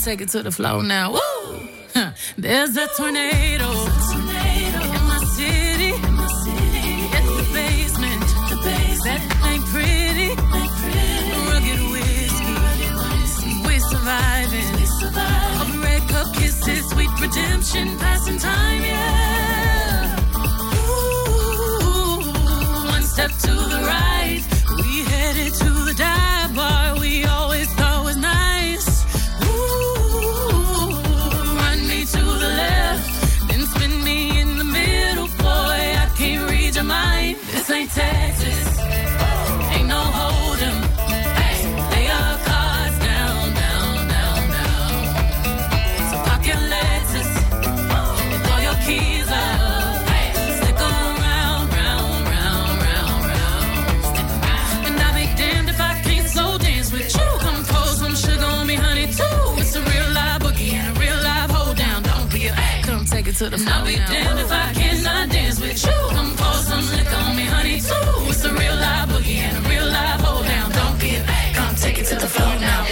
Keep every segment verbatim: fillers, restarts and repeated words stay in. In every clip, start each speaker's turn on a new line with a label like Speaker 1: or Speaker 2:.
Speaker 1: take it to the floor now. Woo! Huh. There's a tornado. In my city. At the basement. That ain't pretty. Rugged whiskey. We surviving. All the red cup kisses, sweet redemption, passing time, yeah. Ooh, one step to the right. We headed to the dive bar we always thought was nice. Ooh, run me to the left, then spin me in the middle, boy. I can't read your mind. This ain't Texas, ain't no hold'em. Hey, lay your cards down, down, down, down. So park your Lexus and throw your keys up. Hey, stick around, round, round, round, round. Stick around. And I'll be damned if I can't slow dance with you. Come pour some sugar on me, honey, too. It's a real live boogie and a real live hold down. Don't be a hey, come take it to the floor. I'll be damned if I cannot dance with you. Come pour some liquor on me, honey, too. It's a real live boogie and a real live hold down. Don't be a hey, come take it to the floor now.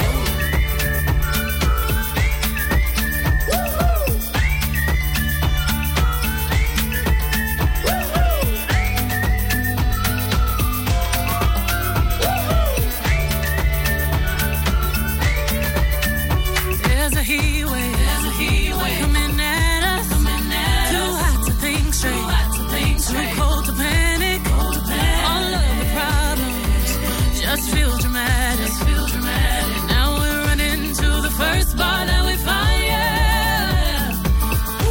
Speaker 1: There's a heat wave, there's a heat wave coming at us, coming at us. Too hot to think straight, too hot to think straight. Too cold to panic, cold to panic. All of the problems just feel dramatic, just feel dramatic. Now we're running to the first bar that we find, yeah.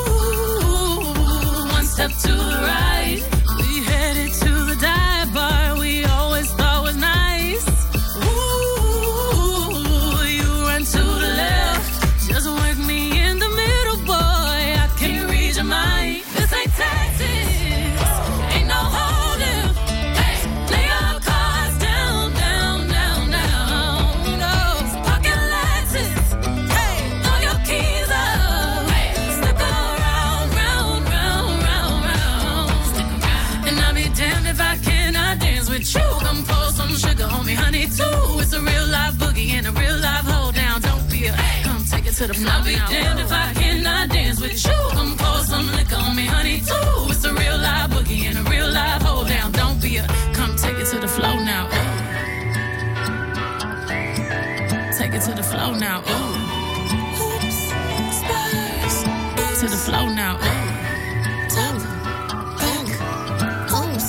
Speaker 1: Ooh, one step to the right. We headed to the dive bar we always thought was nice. Ooh, you run to the left, just work me in the middle, boy. I can't read your mind. This ain't Texas, ain't no hold'em. Hey, lay your cards down, down, down, down. No, park your Lexus. Hey, throw your keys up. Hey, stick around, round, round, round, round. Stick around. And I'll be damned if I cannot dance with you. Come pour some sugar on me, honey, too. It's a real live boogie and a real live hold down. Don't be a hey, come take it to the floor. I'll be damned if I cannot dance with you. Come pour some liquor on me, honey, too. It's a real live boogie and a real live hold down. Don't be a come take it to the floor now. Ooh. Take it to the floor now. Ooh. Oops, Spurs. To the floor now. Ooh. Top, back, oops.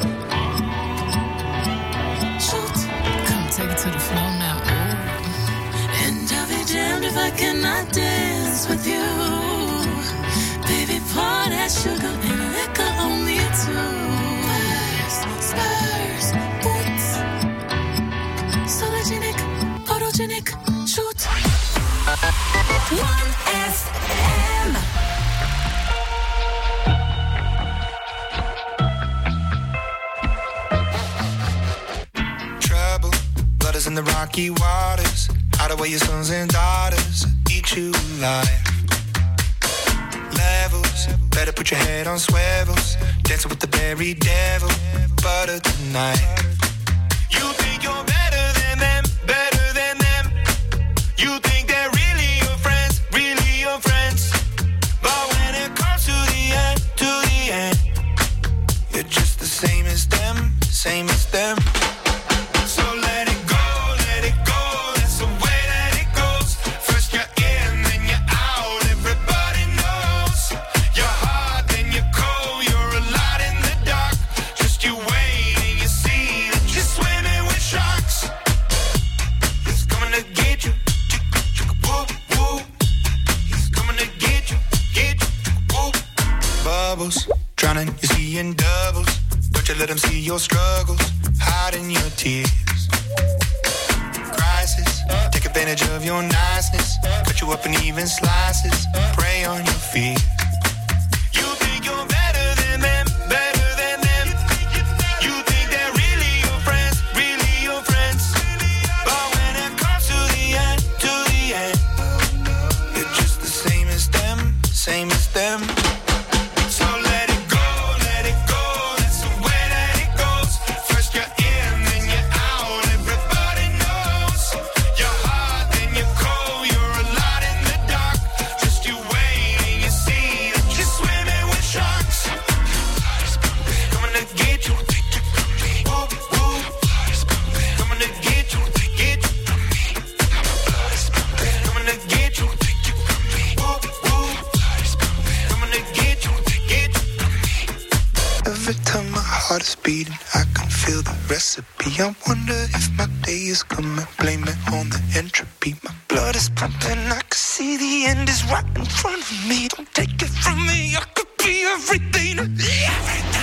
Speaker 1: Shoot. Come take it to the floor now. Ooh. And I'll be damned if I cannot dance with you. Baby, pour that sugar and liquor on me too. Spurs, Spurs, boots. Sologenic, photogenic, shoot. one F M.
Speaker 2: Trouble, blood is in the rocky waters. Hide away your sons and daughters, eat you alive. Levels, better put your head on swivels. Dancing with the very devil, butter tonight. You think you're better than them, better than them. You think they're really your friends, really your friends. But when it comes to the end, to the end, you're just the same as them, same as them. So let it go, let it go. That's the way that it goes. First you're in, then you're out. Everybody knows you're hot, then you're cold. You're a lot in the dark. Just you wait and you see that you're swimming with sharks. He's coming to get you. Woo, woo. He's coming to get you, get you. Woo. Bubbles, drowning, you're seeing doubles. Don't you let them see your struggles, hiding your tears. Crisis, take advantage of your niceness. Cut you up in even slices, prey on your fears. You think you're better than them, better than them. You think they're really your friends, really your friends. But when it comes to the end, to the end, you're just the same as them, same as them. So let it go, let it go. That's the way that it goes. First you're in, then you're out. Everybody knows you're hot, then you're cold. You're alive. time my heart is beating, I can feel the recipe. I wonder if my day is coming, blame it on the entropy. My blood is pumping, I can see the end is right in front of me. Don't take it from me, I could be everything, everything.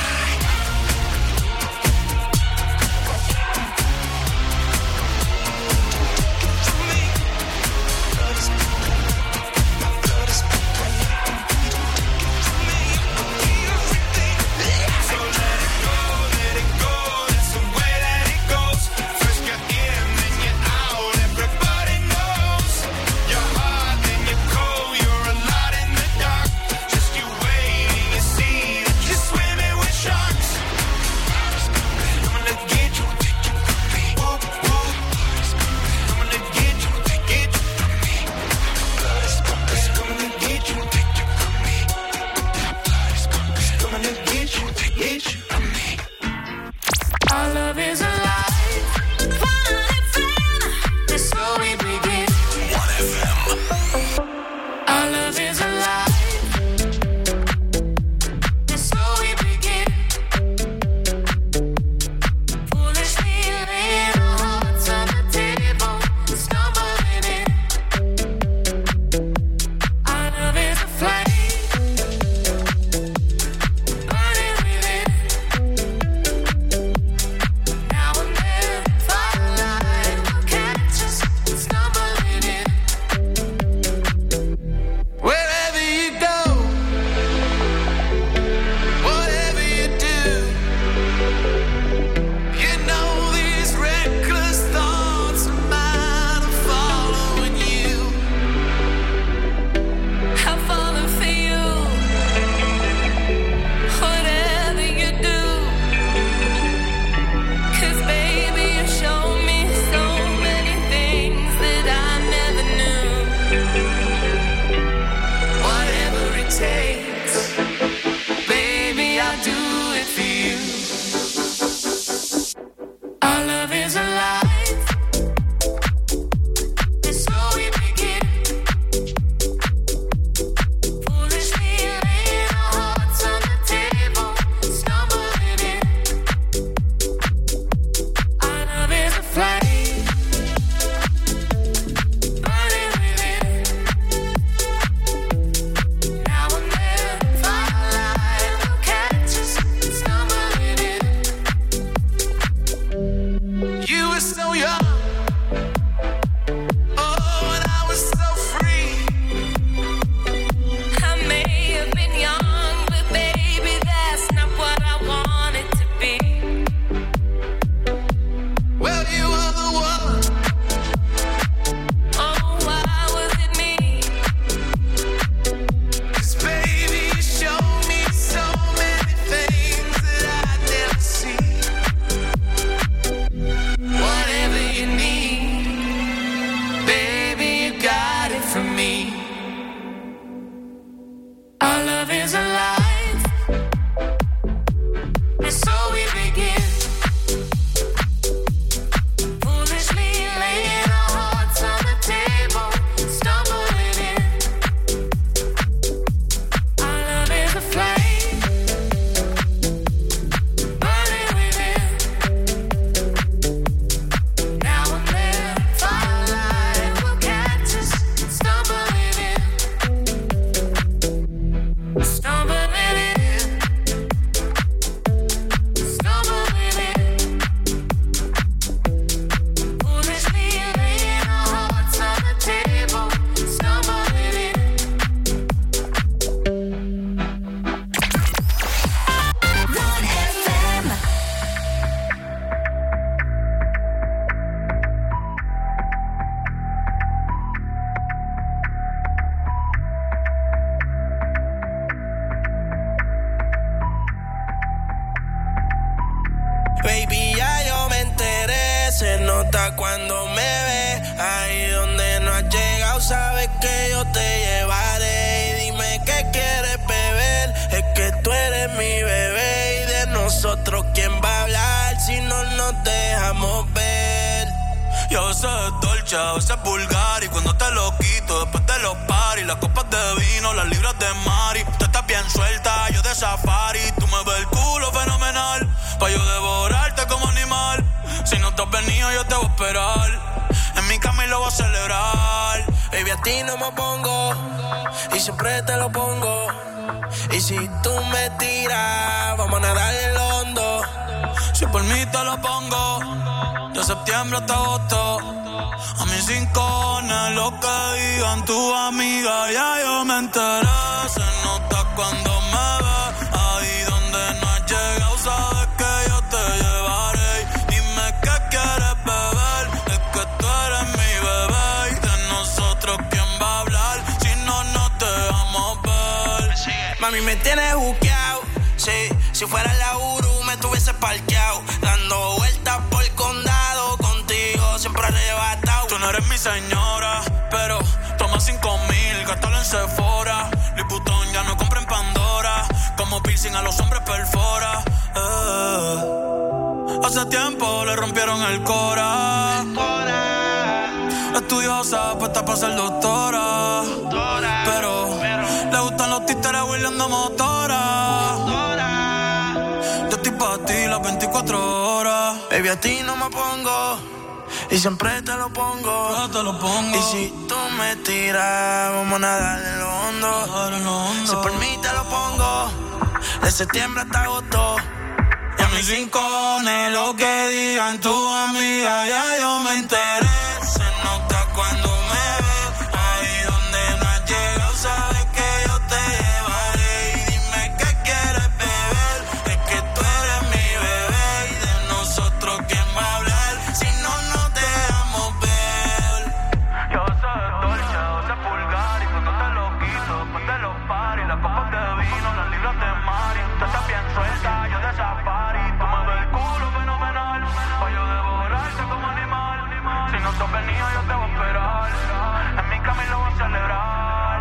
Speaker 3: Baby, ya yo me enteré, se nota cuando me ve. Ahí donde no has llegado, sabes que yo te llevaré. Y dime qué quieres beber, es que tú eres mi bebé. Y de nosotros, ¿quién va a hablar si no nos dejamos ver?
Speaker 4: Yo sé dolce, a veces vulgar. Y cuando te lo quito, después de los paris, las copas de vino, las libras de Mari. Tú estás bien suelta, yo de safari. Tú me ves el culo fenomenal. venido yo te voy a esperar. En mi cama y lo voy a celebrar.
Speaker 3: Baby, a ti no me pongo y siempre te lo pongo. Y si tú me tiras, vamos a nadar en lo hondo.
Speaker 4: Si por mí te lo pongo, de septiembre hasta agosto. A mis rincones, lo que digan tu amiga, ya yo me enteré. Se nota cuando me ves, ahí donde no has llegado, sabes que yo te llevaré. Dime qué quieres beber, es que tú eres mi bebé. Y de nosotros, ¿quién va a hablar? Si no, no te vamos a ver.
Speaker 3: Mami, me tienes buqueado, sí. Si fuera la Uru, me tuviese parqueado. Dando vueltas por el condado, contigo siempre arrebatado.
Speaker 4: Tú no eres mi señora, pero toma cinco mil, gástalo en Sephora. Liputón ya no compra en Pandora, como piercing a los hombres perfora. Eh. Hace tiempo le rompieron el cora. Estudiosa, puesta para ser doctora. Pero le gustan los títeres huirleando motora. Yo estoy pa' ti las veinticuatro horas.
Speaker 3: Baby, a ti no me pongo y siempre te lo pongo.
Speaker 4: Yo te lo pongo.
Speaker 3: Y si tú me tiras, vamos a nadar en lo hondo.
Speaker 4: Nadar en lo hondo.
Speaker 3: Si por mí te lo pongo, de septiembre hasta agosto.
Speaker 4: Y a mis rincones, lo que digan tu amiga, ya yo me enteré. Se nota cuando me ves, ahí donde no has llegado, sabes que yo te llevaré. Y dime qué quieres beber, es que tú eres mi bebé. Y de nosotros, ¿quién va a hablar? Si no, no te dejamos ver. Yo soy Dolce, doce pulgar, y cuando te lo quito, después de los paris, las copas de vino, las libras de Mari. Tú estás bien suelta, yo de safari. Tú me ves el culo fenomenal, pa' yo devorarte como animal. Si no sos venido, yo te voy a esperar. En mi cama y lo voy a celebrar.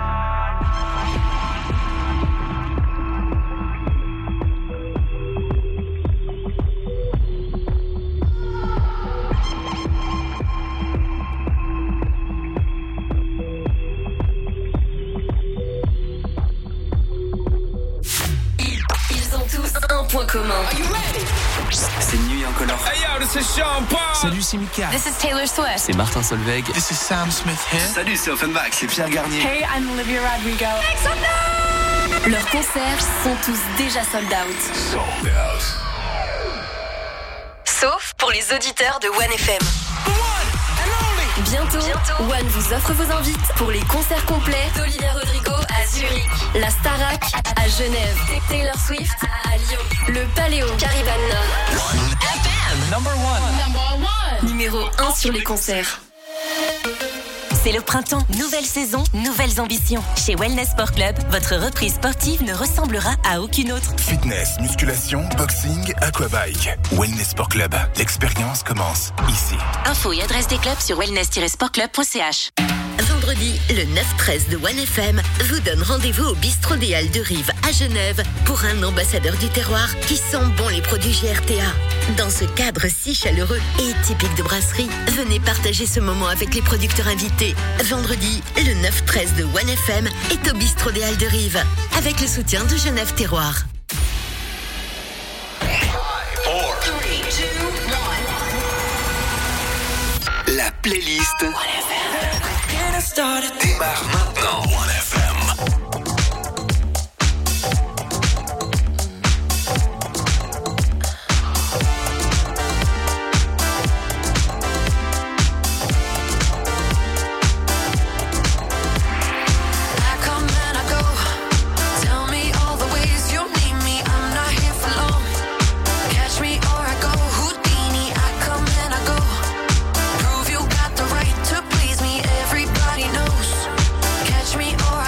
Speaker 5: Ils ont tous un point commun.
Speaker 6: C'est Nuit Incolore.
Speaker 7: Hey yo, this is Sean Paul.
Speaker 6: Salut, c'est Mika.
Speaker 5: This is Taylor Swift.
Speaker 6: C'est Martin Solveig.
Speaker 3: This is Sam Smith here.
Speaker 6: Salut, c'est Offenbach. C'est Pierre Garnier.
Speaker 5: Hey, I'm Olivia Rodrigo. Leurs concerts sont tous déjà sold out. Sauf pour les auditeurs de one F M. Bientôt, Bientôt, One vous offre vos invites pour les concerts complets d'Olivia Rodrigo à Zurich, la Starac à Genève, Taylor Swift à Lyon, le Paléo Caribana. F M
Speaker 6: Number one.
Speaker 5: Number one. Numéro un sur les concerts.
Speaker 8: C'est le printemps, nouvelle saison, nouvelles ambitions. Chez Wellness Sport Club, votre reprise sportive ne ressemblera à aucune autre.
Speaker 9: Fitness, musculation, boxing, aquabike. Wellness Sport Club, l'expérience commence ici.
Speaker 8: Infos et adresse des clubs sur wellness tiret sport club point c h.
Speaker 10: Vendredi, le neuf treize de one F M vous donne rendez-vous au Bistrot des Halles de Rive à Genève pour un ambassadeur du terroir qui sent bon les produits G R T A. Dans ce cadre si chaleureux et typique de brasserie, venez partager ce moment avec les producteurs invités. Vendredi, le neuf treize de one F M est au Bistrot des Halles de Rive avec le soutien de Genève Terroir.
Speaker 6: La playlist démarre maintenant. one F M.
Speaker 11: Me or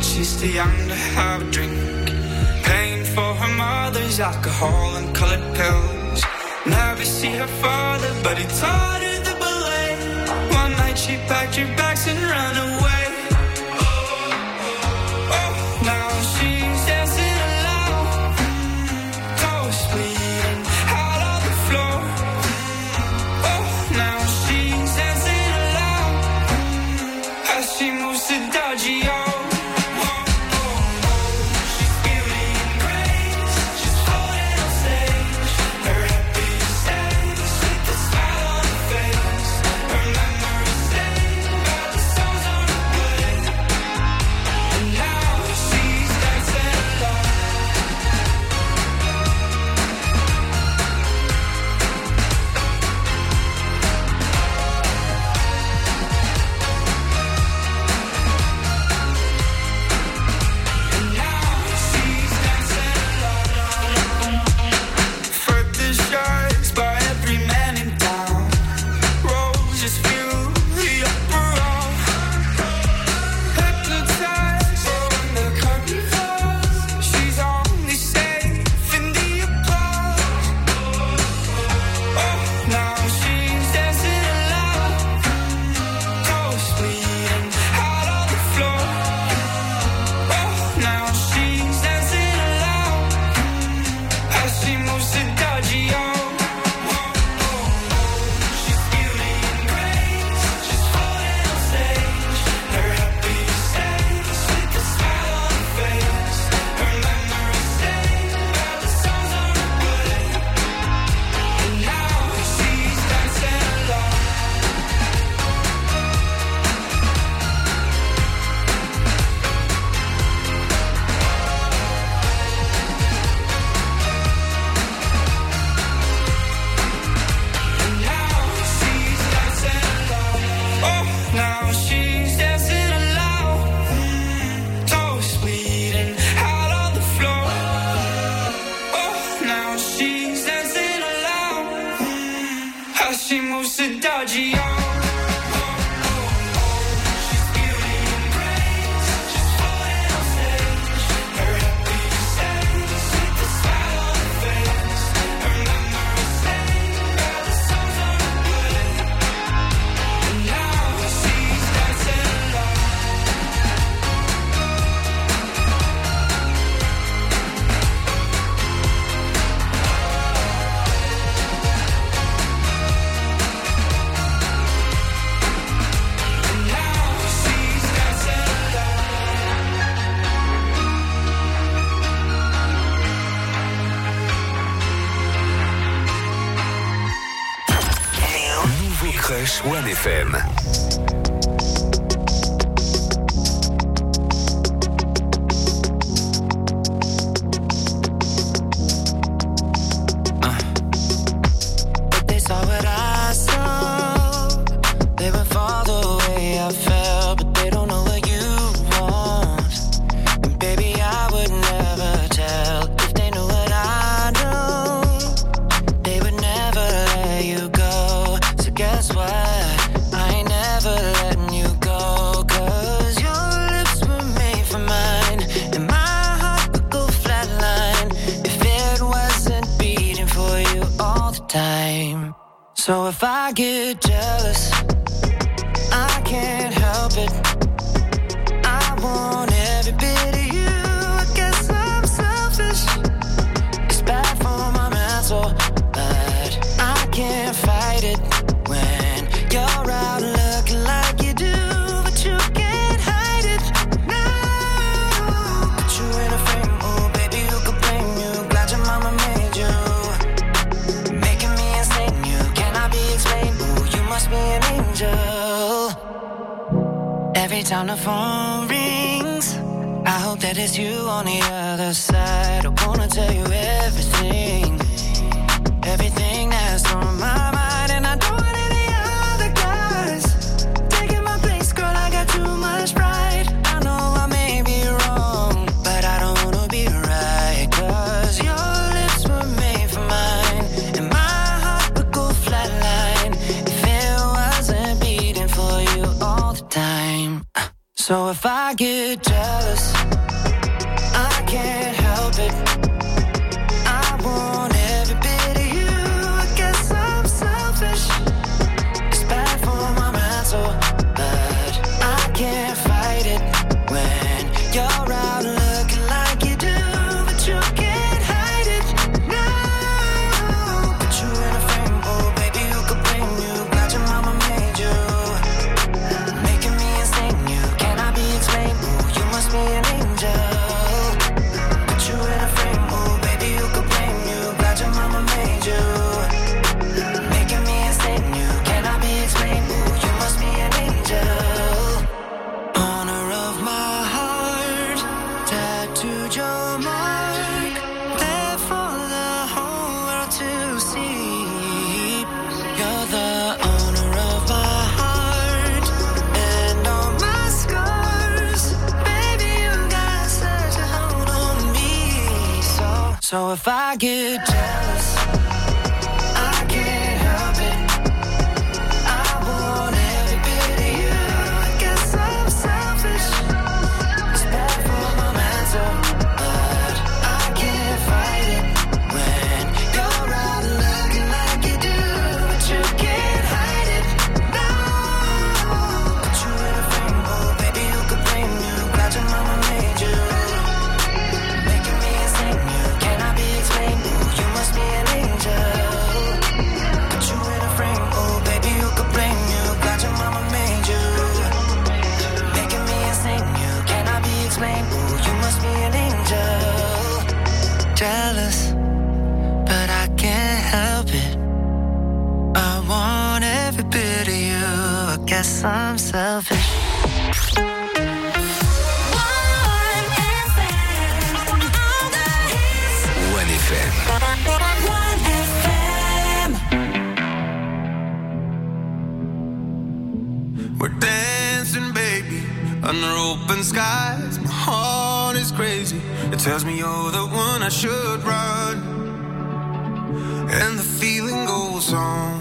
Speaker 4: she's too young to have a drink. Paying for her mother's alcohol and colored pills. Never see her father, but he taught her the ballet. One night she packed her bags and ran away. Oh, now she's dancing alone, toes bleeding out on the floor. Oh, now she's dancing alone as she moves to Dodgy-O.
Speaker 6: one F M.
Speaker 7: So if I get jealous, I can't help it. I want every bit of you. I guess I'm selfish. It's bad for my mental, but I can't fight it when you're out looking like you do, but you can't hide it. No, put you in a frame, oh baby, who could blame you? Glad your mama made you. Be an angel. Every time the phone rings, I hope that it's you on the other side. I wanna tell you everything, everything that's on my mind, and I don't want any other guys taking my place, girl. I got too much pride. I know I may be wrong, but I don't wanna be right, 'cause your lips were made for mine, and my heart would go flatline if it wasn't beating for you all the time. So So if I get jealous, I can't help it. I want every bit of you. I guess I'm selfish. It's bad for my mental, but I can't fight it when you're out looking like you do, but you can't hide it. No, put you in a frame, oh baby, who could blame you? Glad your mama made you, making me insane. You cannot be explained. Ooh, you must be an angel. Put you in a frame, oh baby, who could blame you? Glad your mama made you, making me insane. You cannot be explained. Ooh, you must be an angel. Honor of my heart, tattooed your mark, there for the whole world to see. You're the owner of my heart and all my scars. Baby, you got such a hold on me. So, so if I get jealous, I can't help it. I want every bit of you. I guess I'm selfish. It's bad for my mental, but I can't fight it when you're out looking like you do, but you can't hide it. No, put you in a frame, oh baby, who could blame you? Glad your mama made you, making me insane. You cannot be explained. Ooh, you must be an angel. Put you in a frame, oh baby, who could blame you? Glad your mama made you, making me insane. You cannot be explained. Ooh, you must be an angel. Jealous, but I can't help it. I want every bit of you. I guess I'm selfish.
Speaker 6: one F M.
Speaker 4: We're dancing, baby, under open skies. My heart is crazy. It tells me you're the one I should run, and the feeling goes on.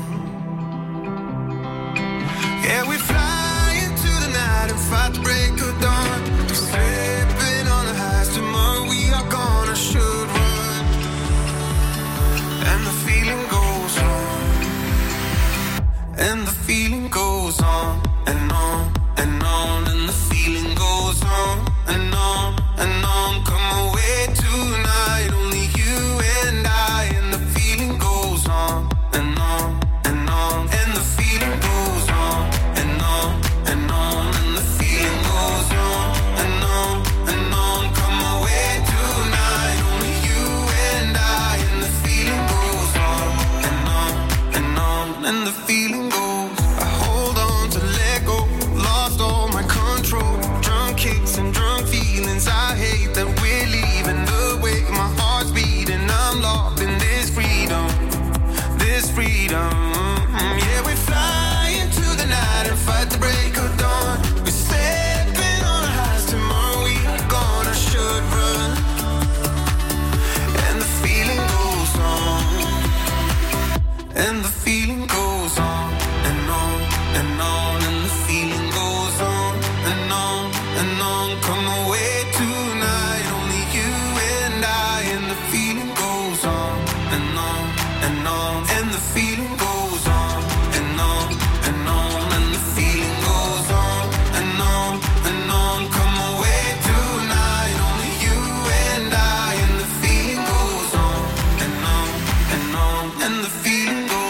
Speaker 4: Yeah, we fly into the night and fight the break of dawn. We're slipping on the highs. Tomorrow we are gone. I should run, and the feeling goes on, and the feeling goes on and on and on, and the feeling goes on and on and on. Come away tonight, only you and I, and the feeling goes on and on and on, and the feeling goes on and on and on, and the feeling goes on and on and on. Come away tonight, only you and I, and the feeling goes on and on and on, and the feeling goes. I hold on to let go, lost all my control. Drunk kicks and drunk feelings. I hate that we're leaving the way my heart's beating. I'm locked in this freedom, this freedom. Yeah, we fly into the night and fight the break of dawn. We're stepping on highs. Tomorrow we are gone. I should run, and the feeling goes on, and the feeling goes on and on and on, and the feeling goes on and on and on. Come away tonight, only you and I, and the feeling goes on and on and on, and the feeling goes on and on and on, and the feeling goes on and on and on. Come away tonight, only you and I, and the feeling goes on and on and on, and the feeling goes.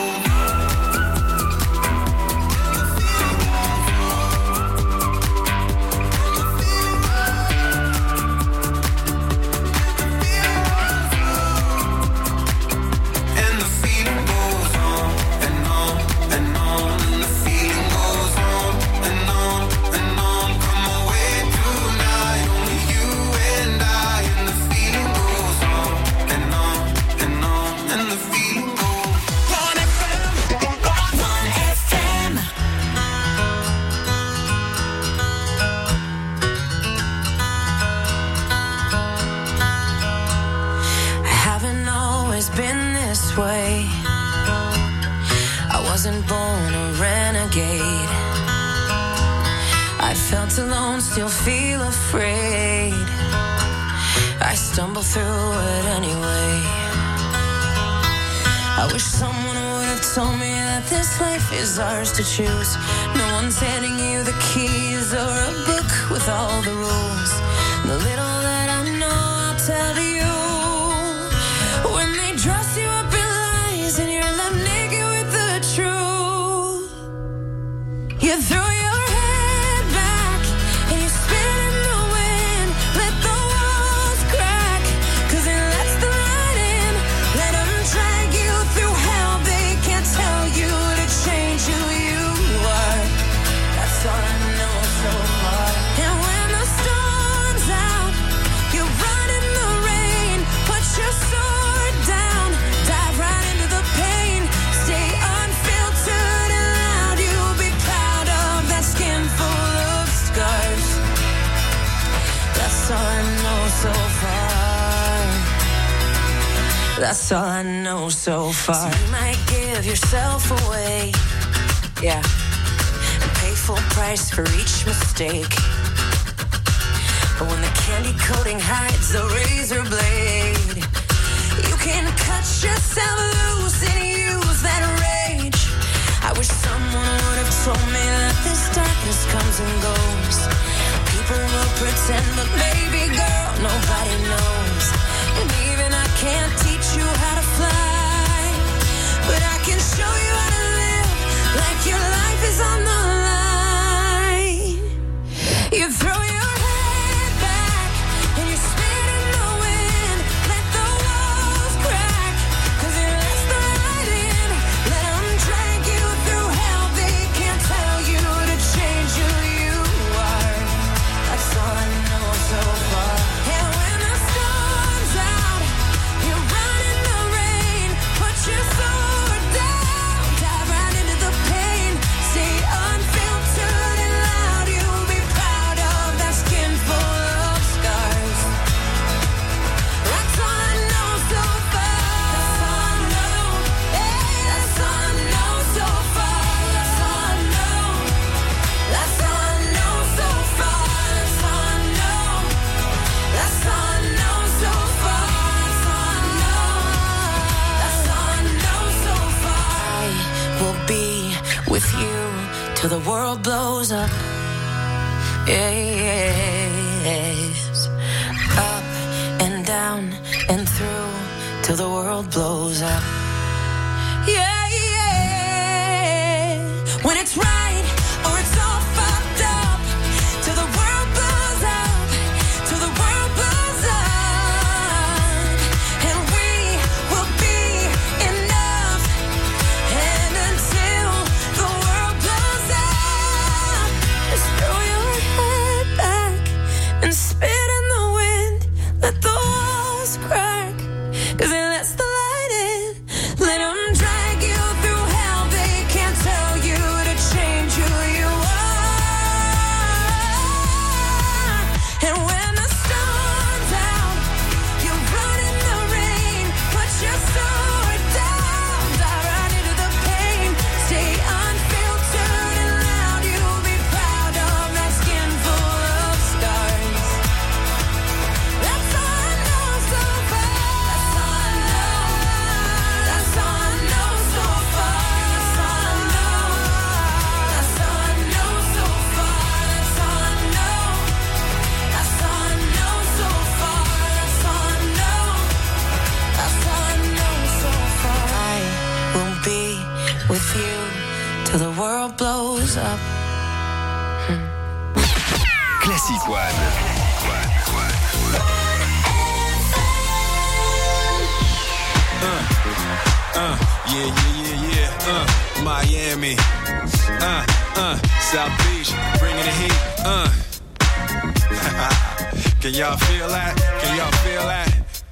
Speaker 4: And the feeling goes on and on and on, and the feeling goes on and on and on. Come away tonight, only you and I, and the feeling goes on and on and on, and the feeling goes. one F M, one F M.
Speaker 7: I haven't always been this way. I wasn't born a renegade. I felt alone, still feel afraid. I stumble through it anyway. I wish someone would have told me that this life is ours to choose. No one's handing you the keys or a book with all the rules. The little that I know, I'll tell you. When they dress you up in lies and you're left naked with the truth, you throw your head back and you spin in the wind. Let the walls crack, cause it lets the light in. Let them drag you through hell. They can't tell you to change who you are. That's all I know so far. And when the storm's out, you run in the rain. Put your sword down, dive right into the pain. Stay unfiltered and loud. You'll be proud of that skin full of scars. That's all I know so far. That's all I know so far. So you might give yourself away, yeah, and pay full price for each mistake. But when the candy coating hides the razor blade, you can cut yourself loose and use that rage. I wish someone would have told me that this darkness comes and goes. People will pretend, but baby girl, nobody knows. And even I can't teach you how to fly, but I can show you how to live like your life is on the line. You throw your head back and you spin in the wind. Let the walls crack, cause it lets the light in. Let them drag you through hell. They can't tell you to change who you are. That's all I know so far. And when the storm's out, you run in the rain. Put your sword down, dive right into the pain. Stay unfiltered and loud. You'll be proud of that skin full of scars. That's all I know so far. That's all I know. Hey, that's all I know so far. That's all I know. That's all I know so far. That's all I know. That's all I know so far. That's all I know. That's all I know so far. I will be with you till the world blows up. Yes. Up and down and through till the world blows up. Yeah, yeah. When it's right or it's all fucked up, till the world blows up, till the world blows up, and we will be enough. And until the world blows up, just throw your head back and spit in the wind. Let the walls crack, cause it lets the light in. Let them drag you through hell. They can't tell you to change who you are. And when the storm's out, you run in the rain. Put your sword down, dive right into the pain. Stay unfiltered and loud. You'll be proud of that skin full of scars. That's all I know so far. That's all I know. That's all I know so far. That's all I know. That's all I know so far. That's all I know. That's all I know so far. That's all I know. That's all I know so far. I will be with you till the world blows up.
Speaker 6: Classic One.
Speaker 11: Uh, yeah, yeah, yeah, yeah. Uh, Miami. Uh, uh, South Beach, bringing the heat. Uh. Can y'all feel that? Can y'all feel that?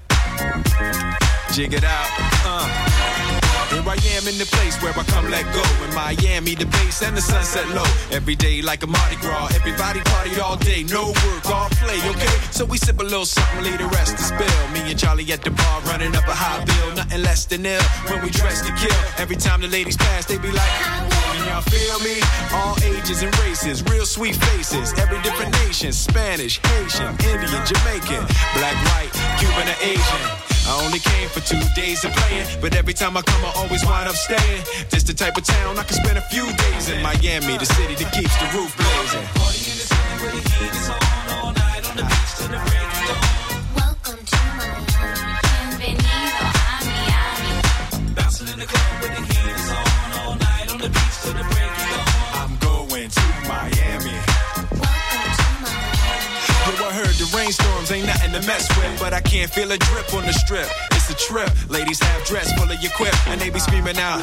Speaker 11: Jig it out. Uh. Here I am in the place where I come let go. In Miami, the base and the sunset low. Every day like a Mardi Gras. Everybody party all day. No work, all play, okay? So we sip a little something, leave the rest to spill. Me and Charlie at the bar running up a high bill. Nothing less than ill when we dress to kill. Every time the ladies pass, they be like, Can y'all feel me? All ages and races, real sweet faces, every different nation, Spanish, Haitian, Indian, Jamaican, black, white, Cuban, or Asian. I only came for two days of playing, but every time I come I always wind up staying. This the type of town I can spend a few days in. Miami, the city that keeps the roof blazing. Party in the city where the heat is on, all night on the beach till the break of dawn. Welcome to Miami, bienvenido a Miami. Bouncing in the club where the heat is on, all night on the beach till the break of dawn. I'm going to Miami. Yo, I heard the rainstorms ain't nothing to mess with, but I can't feel a drip on the strip. It's a trip. Ladies have dress full of your quip, and they be screaming out.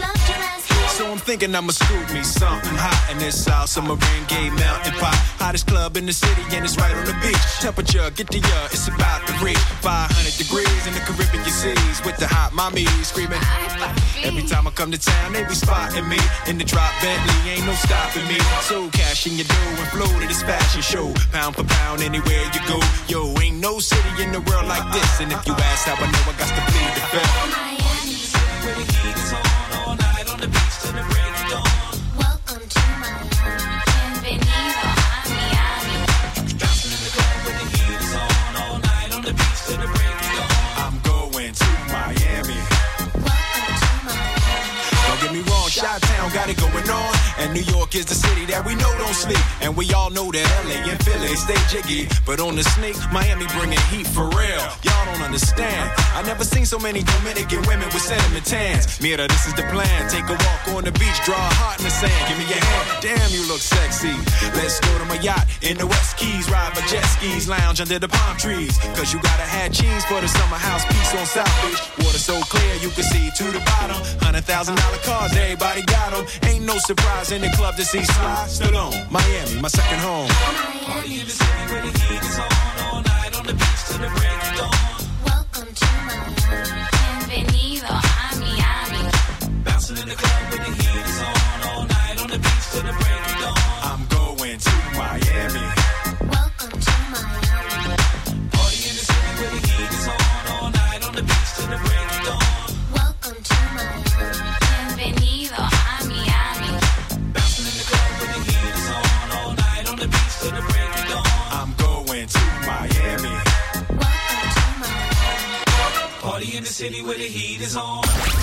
Speaker 11: So I'm thinking I'ma scoop me something hot in this South Submarine Gay Mountain Pot. Hottest club in the city, and it's right on the beach. Temperature, get the uh, it's about to reach five hundred degrees in the Caribbean seas with the hot mommy screaming. Every time I come to town, they be spotting me in the drop Bentley, ain't no stopping me. So cash in your dough and flow to this fashion show, pound for pound anywhere you go. Yo, ain't no city in the world like this, and if you ask how I know, I got to plead the fifth. Miami, where the heat is on, all night on the beach till the break of dawn. Welcome to Miami, bienvenido a Miami. Bouncing in the club where the heat is on, all night on the beach till the break of dawn. I'm going to Miami. Welcome to Miami. Don't get me wrong, Chi-Town got it going on, and New York is the city that we know don't sleep. And we all know that L A and Philly stay jiggy, but on the sneak, Miami bringing heat for real. Y'all don't understand. I never seen so many Dominican women with sentiment tans. Mira, this is the plan. Take a walk on the beach, draw a heart in the sand. Give me your hand. Damn, you look sexy. Let's go to my yacht in the West Keys, ride my jet skis, lounge under the palm trees. Cause you gotta have cheese for the summer house piece on South Beach. Water so clear you can see to the bottom. Hundred thousand dollar cars, everybody got them. Ain't no surprise in the club to see Sly Stallone. Miami, my second home. Party in the city where the heat is on, all night on the beach till the break of dawn. Welcome to Miami, bienvenido a Miami. Bouncing in the club where the heat is on, all night on the beach till the break of dawn. I'm going to Miami. Welcome to Miami. Party in the city where the heat is on, all night on the beach till the break of dawn. Welcome to Miami, bienvenido a Miami. Bouncing in the club where the heat is on, all night on the beach till the break of dawn. I'm going to Miami. Welcome to Miami. Party in the city where the heat is on.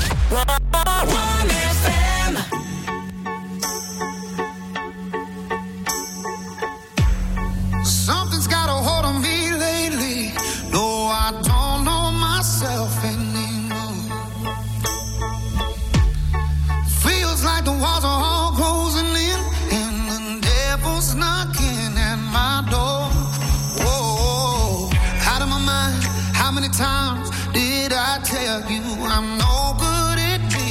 Speaker 11: one F M.
Speaker 12: Something's got a hold on me lately. No, I don't know myself anymore. Feels like the walls are all closing in, and the devil's knocking at my door. Whoa, out of my mind. How many times did I tell you I'm no good at this?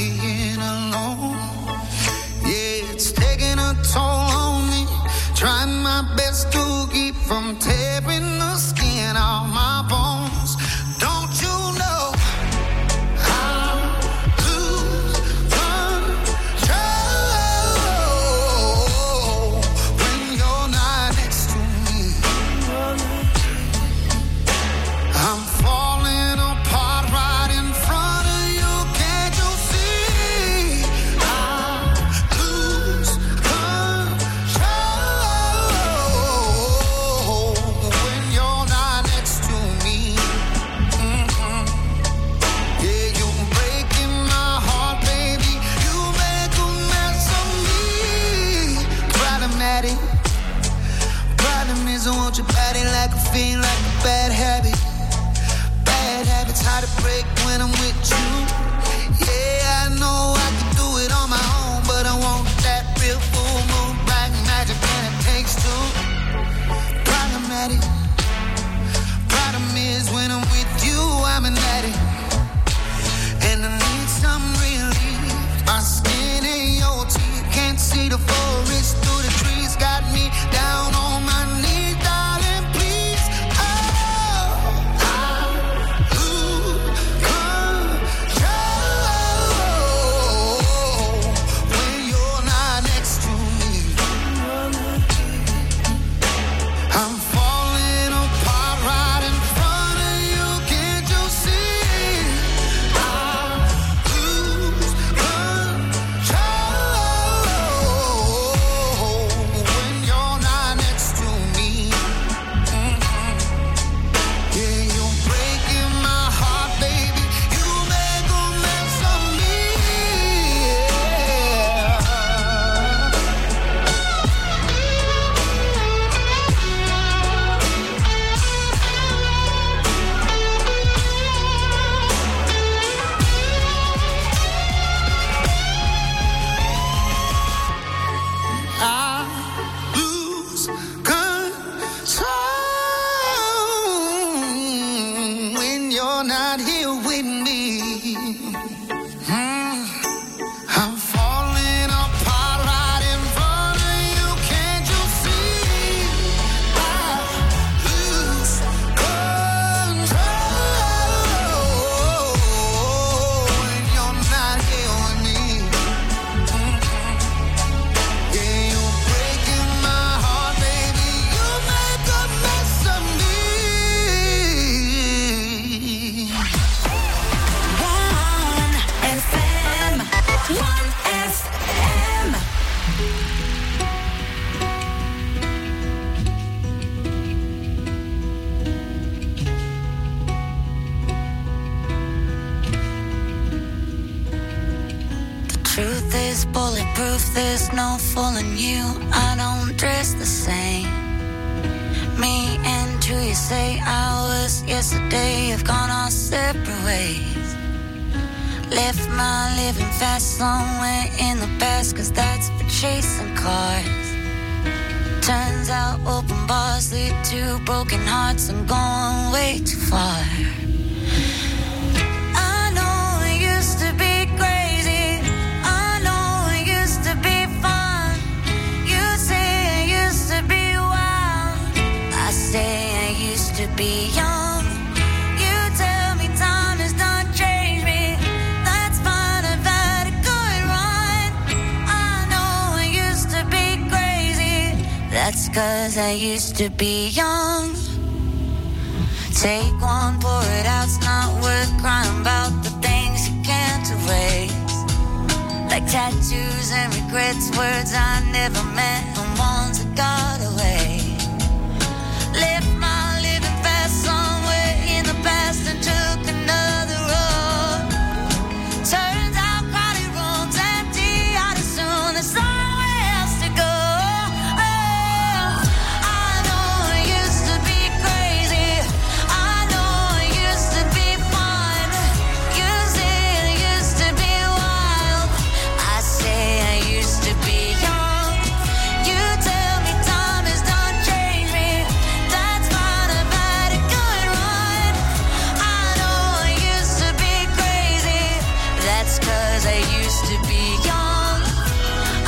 Speaker 13: There's no fooling you, I don't dress the same. Me and you, you say hours yesterday have gone our separate ways. Left my living fast somewhere in the past, cause that's for chasing cars. Turns out open bars lead to broken hearts, I'm going way too far. Be young. You tell me time has not changed me. That's fine, I've had a good run. I know I used to be crazy. That's cause I used to be young. Take one, pour it out, it's not worth crying about the things you can't erase. Like tattoos and regrets, words I never meant and ones that got away. Left my somewhere in the past and took another road. Turns out crowded rooms empty out as soon as somewhere else to go. Oh, I know I used to be crazy. I know I used to be fun. You say I used to be wild. I say I used to be young. You tell me time has done changed me. That's fine, I've had a good run. I know I used to be crazy. That's cause I used to be young. Oh,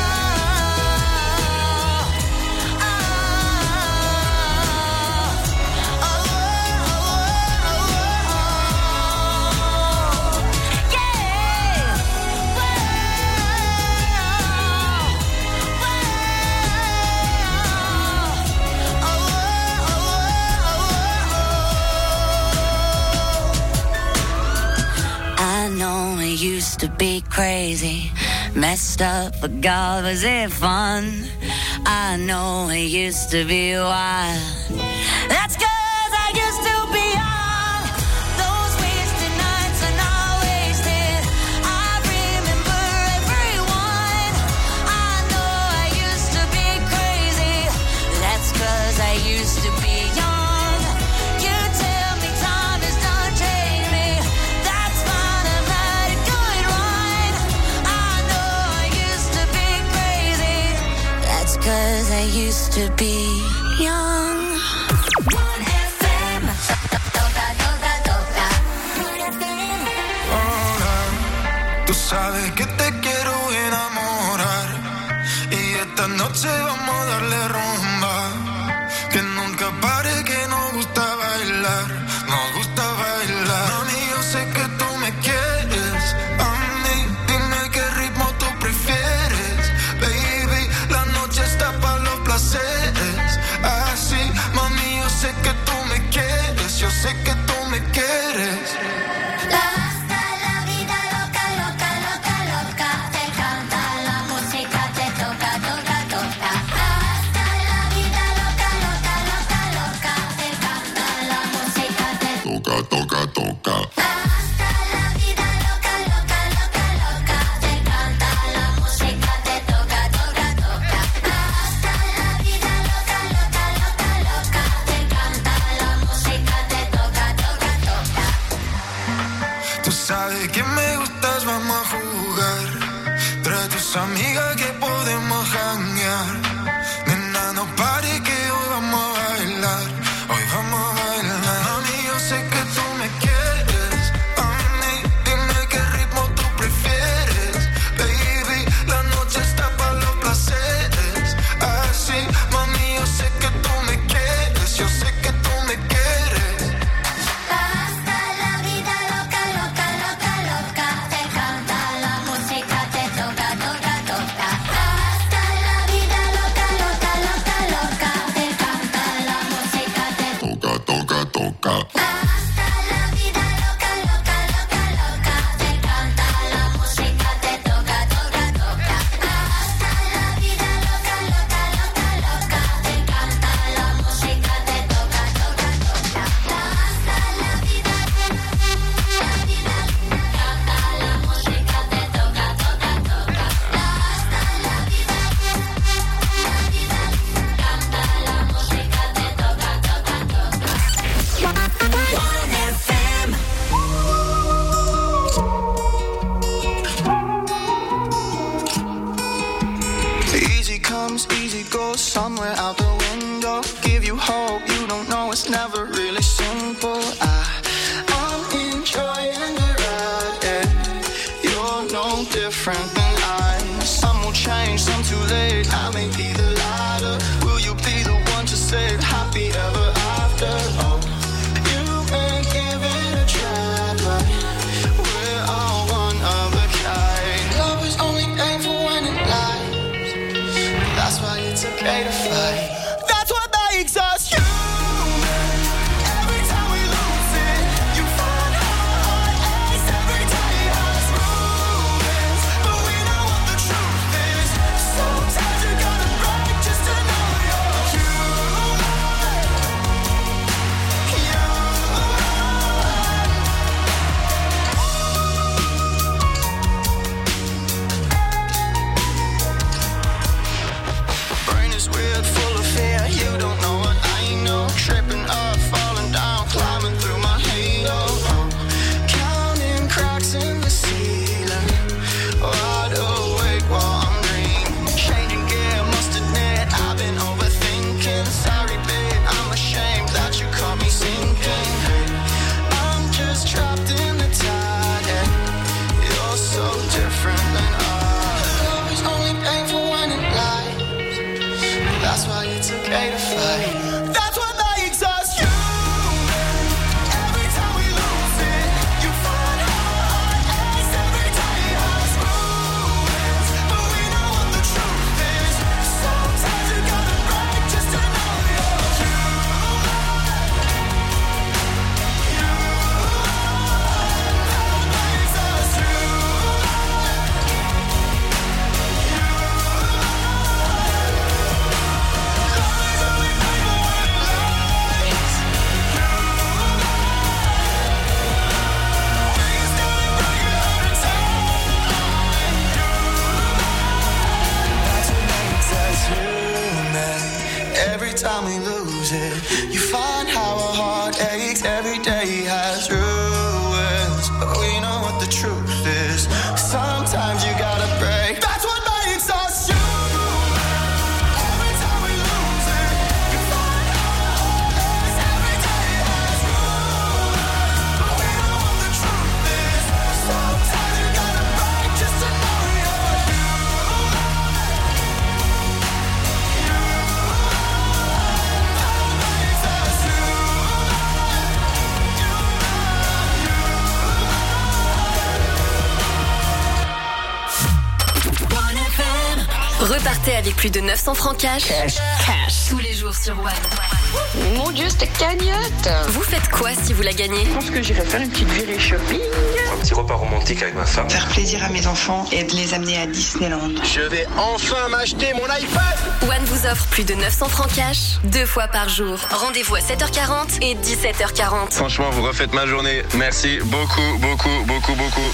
Speaker 13: oh, oh, oh, yeah. I know I used to be crazy, messed up, but God, was it fun? I know I used to be wild. That's cause I used to be young. Those wasted nights are not wasted. I remember everyone. I know I used to be crazy. That's cause I used to be young. You tell me time has done changed me. That's fine, I've had a good run. I know I used to be crazy. That's cause I used to be young. one F M. Toca, toca, toca. one F M.
Speaker 12: Hola, tú sabes que te quiero enamorar y esta noche vamos a darle rumba. Que nunca pare, que nos gusta bailar, nos gusta bailar. Mami, yo sé que tú me quieres a mí, dime qué ritmo tú prefieres. Baby, la noche está para los placeres. Así, mami, yo sé que tú me quieres, yo sé que tú me quieres.
Speaker 13: Hasta la vida loca, loca, loca, loca. Te canta la música, te toca, toca, toca. Hasta la vida loca, loca, loca, loca. Te canta la música, te
Speaker 12: Toca, toca, toca.
Speaker 13: hasta la vida loca, loca, loca, loca. Te canta la música, te toca, toca, toca. Hasta la vida loca, loca, loca, loca. Te canta la música, te toca, toca, toca.
Speaker 12: Tú sabes que me gustas, vamos a jugar. Trae tus amigas que podemos janguear. Nena, no pare que hoy vamos a bailar. Hoy vamos a bailar. Mami, yo sé que tú me quieres a
Speaker 14: somewhere out the window. Give you hope, you don't know it's never really simple. I, I'm enjoying the ride, yeah. You're no different than I. Some will change, some too late. I may be the lighter. Will you be the one to say happy ever after? Oh, you ain't giving a try, but we're all one of a kind. Love is only painful when it lies. That's why it's okay to fight. That's what makes us human. Every time we lose it, you find our ace. Every day has ruins, but we know what the truth is. Sometimes you gotta break just to know you're human. Brain is weird, full of fear. You don't know what I know. Tripping up, falling down, climbing through my halo. Oh, counting cracks in the ceiling. Wide awake while I'm dreaming. Changing gear, must admit I've been overthinking. Sorry, babe, I'm ashamed that you caught me sinking. Hey, I'm just trapped in the tide. Yeah. You're so different than I. Love is only painful when it lies. That's why it's okay to fight. That's what makes us human. Every time we lose it, you find our ace. Every day has ruins, but we know what the truth is. Sometimes you gotta break just to know you're human. That makes us human. Every time we lose it, you find how our heart aches. Every day has ruins, but we know what the truth is. Sometimes you gotta break. That's what makes us human. Every time we lose it, you find how our heart aches. Every day has ruins, but we know what the truth is. Sometimes you gotta break just to know you're human.
Speaker 5: Repartez avec plus de neuf cents francs cash.
Speaker 15: Cash, cash.
Speaker 5: Tous les jours sur One.
Speaker 15: Mon Dieu, cette cagnotte.
Speaker 5: Vous faites quoi si vous la gagnez?
Speaker 15: Je pense que j'irai faire une petite virée shopping.
Speaker 16: Un petit repas romantique avec ma femme.
Speaker 17: Faire plaisir à mes enfants et de les amener à Disneyland.
Speaker 16: Je vais enfin m'acheter mon iPad.
Speaker 5: One vous offre plus de neuf cents francs cash, deux fois par jour. Rendez-vous à sept heures quarante et dix-sept heures quarante.
Speaker 16: Franchement, vous refaites ma journée. Merci beaucoup, beaucoup, beaucoup, beaucoup.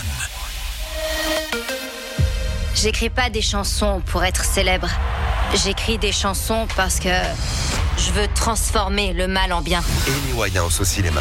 Speaker 18: J'écris pas des chansons pour être célèbre. J'écris des chansons parce que je veux transformer le mal en bien.
Speaker 19: Amy Winehouse au cinéma.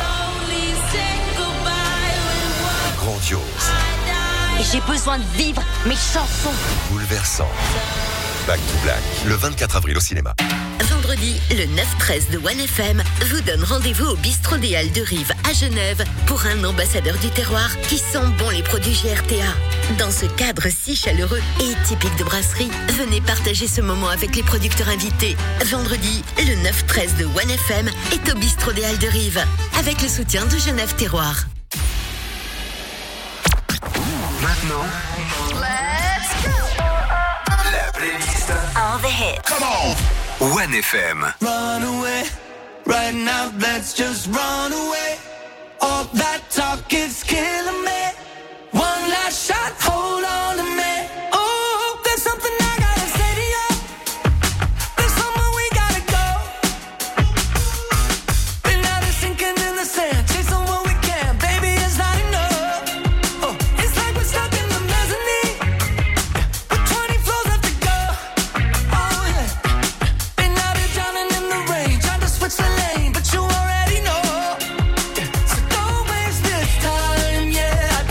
Speaker 19: Grandiose.
Speaker 18: Et j'ai besoin de vivre mes chansons.
Speaker 19: Bouleversant. Back to Black, le vingt-quatre avril au cinéma.
Speaker 10: Vendredi, le neuf treize de One F M vous donne rendez-vous au Bistrot des Halles de Rive à Genève pour un ambassadeur du terroir qui sent bon les produits G R T A. Dans ce cadre si chaleureux et typique de brasserie, venez partager ce moment avec les producteurs invités. Vendredi, le neuf treize de One F M est au Bistrot des Halles de Rive avec le soutien de Genève Terroir.
Speaker 2: Maintenant,
Speaker 18: Let's go.
Speaker 2: la playlist.
Speaker 18: All the hits.
Speaker 2: Come on. One F M.
Speaker 3: Run away, right now, let's just run away. All that talk is killing me. One last shot, hold on to me. Oh, there's something I gotta say to you. There's somewhere we gotta go. Been out of sinking in the sand, chasing what we can, baby, it's not enough. Oh, it's like we're stuck in the mezzanine, with twenty floors left to go. Oh yeah, been out here drowning in the rain, trying to switch the lane, but you already know. So don't waste this time, yeah.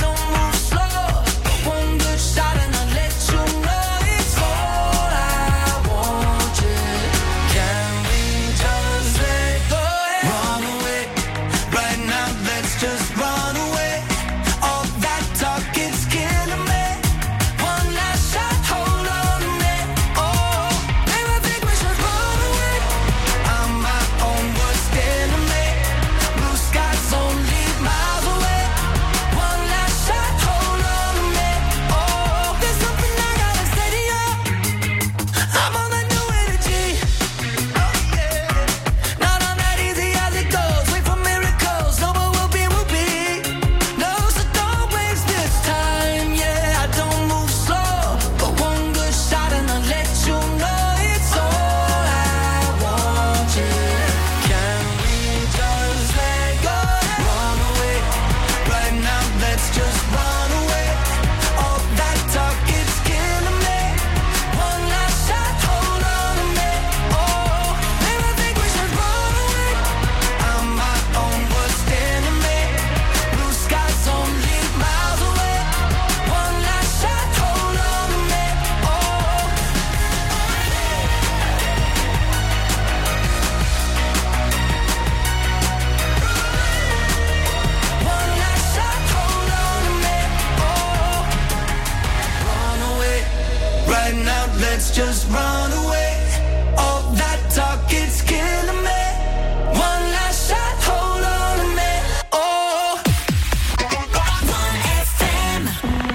Speaker 12: let's just run away. All that talk, it's killing me. One last shot, hold on to me. Oh, one F M.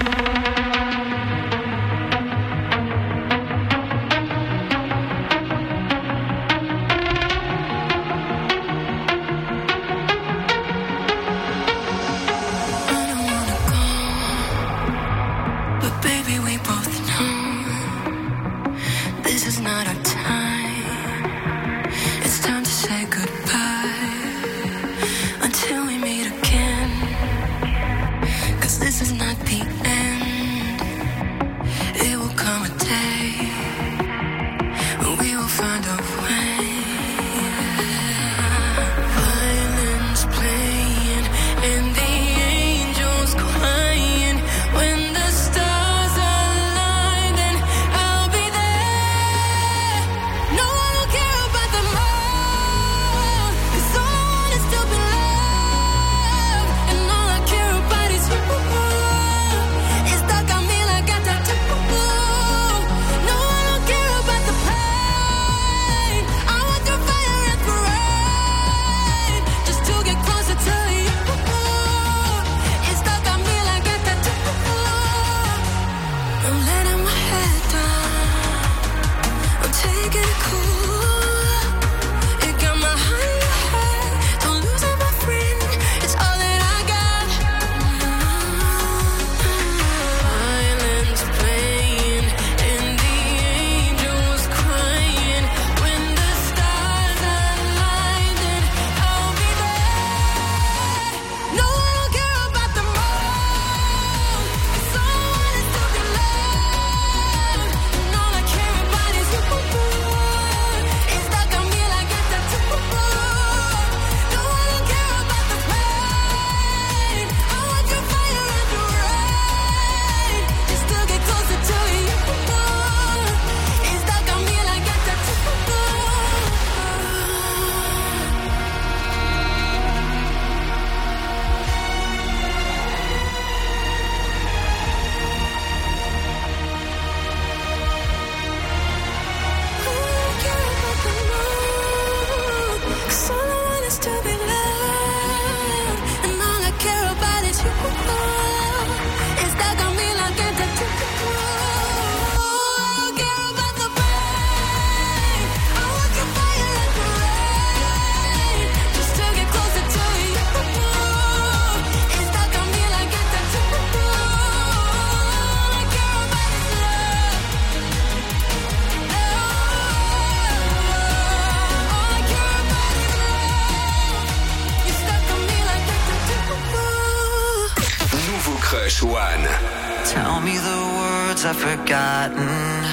Speaker 2: Crush One.
Speaker 7: Tell me the words I've forgotten,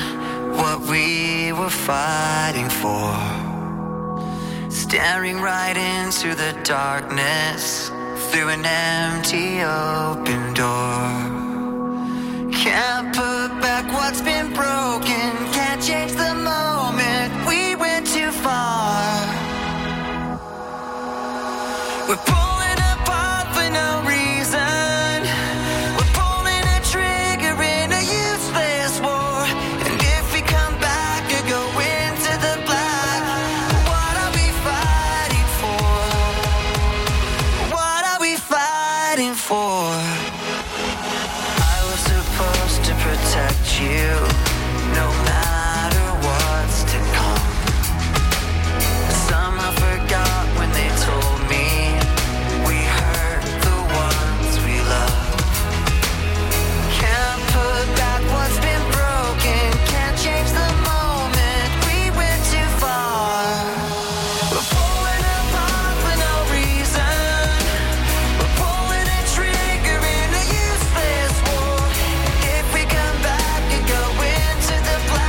Speaker 7: what we were fighting for. Staring right into the darkness through an empty open door. Can't put back what's been broken, can't change the moment we went too far. We're pulling apart for no reason. You, no matter what's to come. Somehow forgot when they told me we hurt the ones we love. Can't put back what's been broken, can't change the moment we went too far. We're pulling apart for no reason. We're pulling a trigger in a useless war. If we come back, go into the black.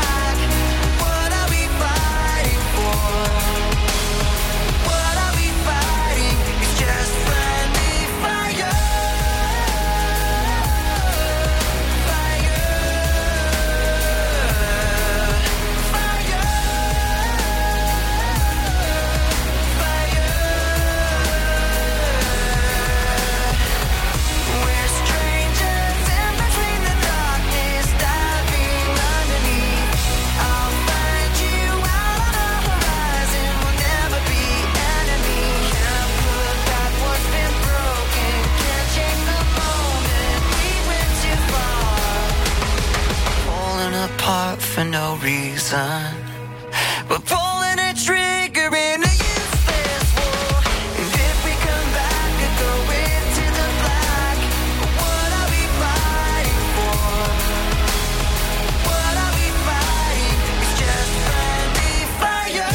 Speaker 7: for no reason. We're pulling a trigger in a useless war. And if we come back and go into the black, what are we fighting for? What are we fighting? It's just friendly fire.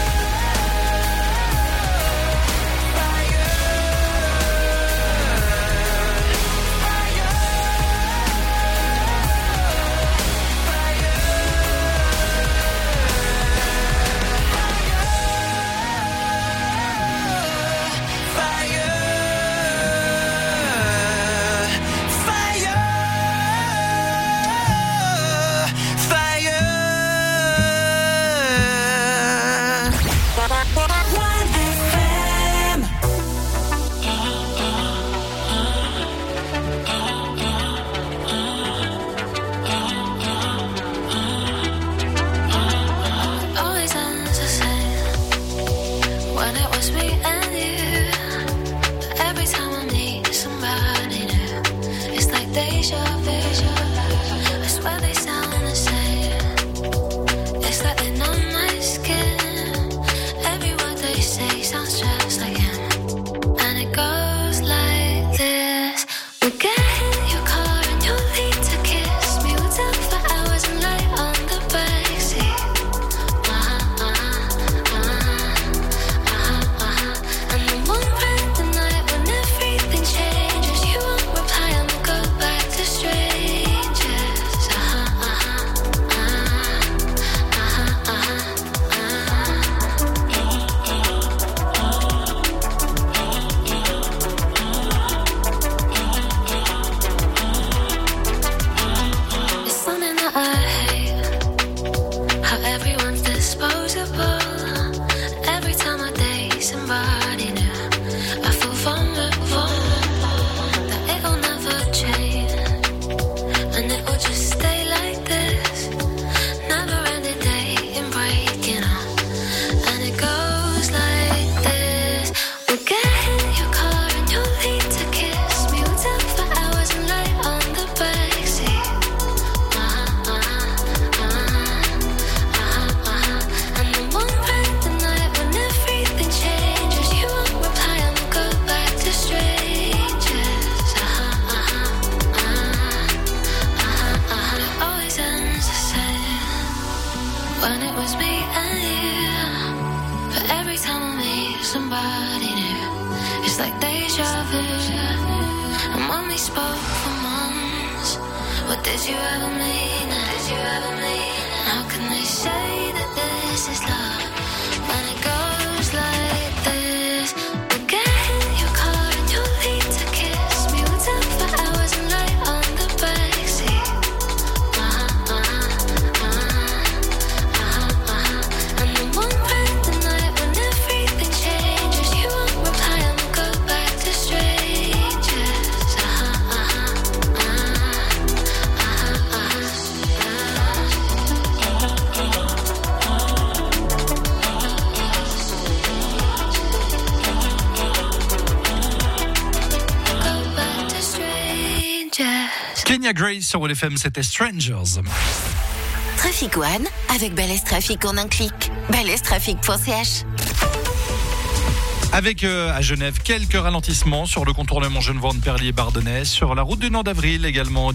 Speaker 20: Kenya Grace sur W F M, c'était Strangers.
Speaker 8: Trafic One avec Balès Trafic en un clic. balès trafic point c h.
Speaker 20: Avec euh, à Genève quelques ralentissements sur le contournement Genevois-Perlier-Bardonnay, sur la route du Nord d'Avril également.